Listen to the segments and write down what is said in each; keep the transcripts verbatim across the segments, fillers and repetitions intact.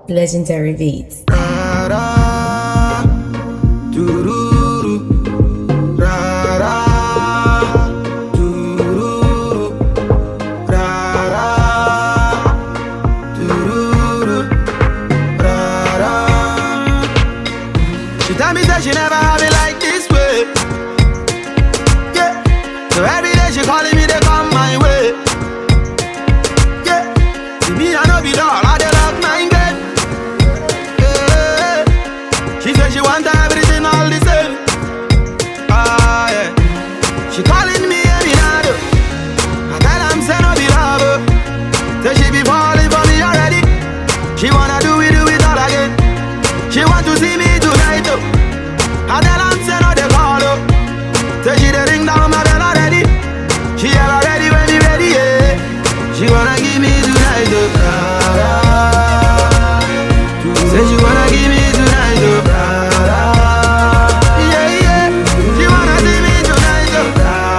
Legendary Beats. She tell me that she never have it like this way. Yeah. So every day she calling me, they come my way. Yeah. See me, I know be dog, I dey lock my gate. Yeah. She said she want everything all the same. Ah, yeah. She calling me every night. I tell her I'm saying no be love. Say she be falling for me already. She wanna do it, do it all again. She want to see me tonight. I tell her I'm saying no they call up. Say she dey ring down my bell already. She ever ready when me ready, yeah. She wanna give me tonight, oh. Say she wanna give me tonight, oh. Yeah, yeah. She wanna see me tonight, oh.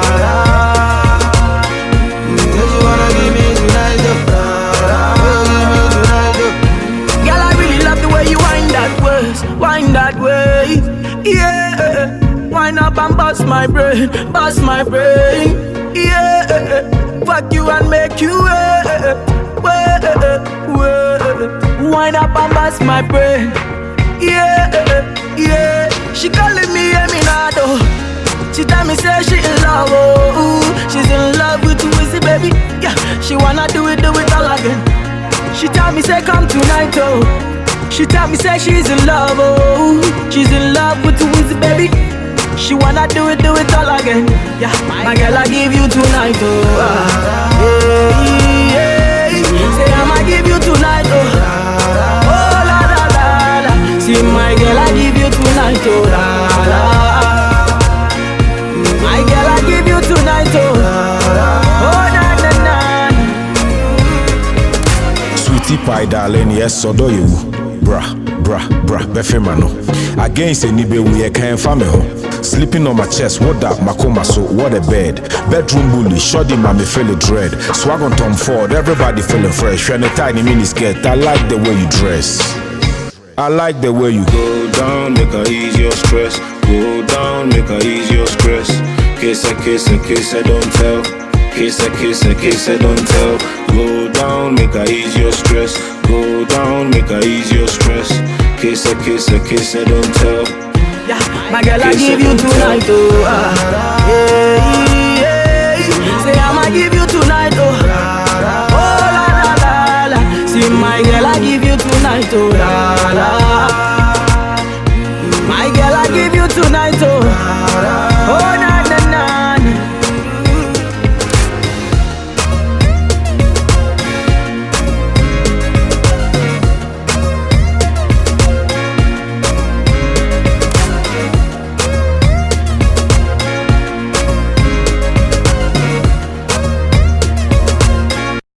Say she wanna give me tonight, oh. Give me tonight, oh. Girl, I really love the way you wind that waist, wind that way. Yeah, wind up and bust my brain, bust my brain. Yeah, fuck you and make you wait, wait, wait. Wind up and bust my brain. Yeah, yeah. She calling me Eminado. She tell me say she in love, oh, she's in love with Wizzy, baby. Yeah, she wanna do it, do it all again. She tell me say come tonight, oh. She tell me say she's in love, oh, she's in love with Wizzy, baby. She wanna do it, do it all again. Yeah, my girl, I give you tonight, oh. Ah, yeah, yeah. Say I'ma give you tonight, oh. Oh la la la la. See my girl, I give you tonight, oh la la. My girl, I give you tonight, oh. Oh na na na. Sweetie pie darling, yes, so do you. Bra, bra, bra, befemano. Against any be we can't family home. Sleeping on my chest, what that, Makoma so, what a bed. Bedroom bully, shoddy mommy feeling dread. Swag on Tom Ford, everybody feeling fresh. You're in a tiny mini skirt, I like the way you dress. I like the way you go down, make her ease your stress. Go down, make her ease your stress. Kiss her, kiss her, kiss her, don't tell. Kiss her, kiss her, kiss her, don't tell. Go down, make her ease your stress. Go down, make her ease your stress. Kiss her, kiss her, kiss her, don't tell. Yeah, my girl, I give you tonight, oh. Ah, yeah, yeah. Say I'ma give you tonight, oh. Oh la la la la. See my girl, I give you tonight, oh la la.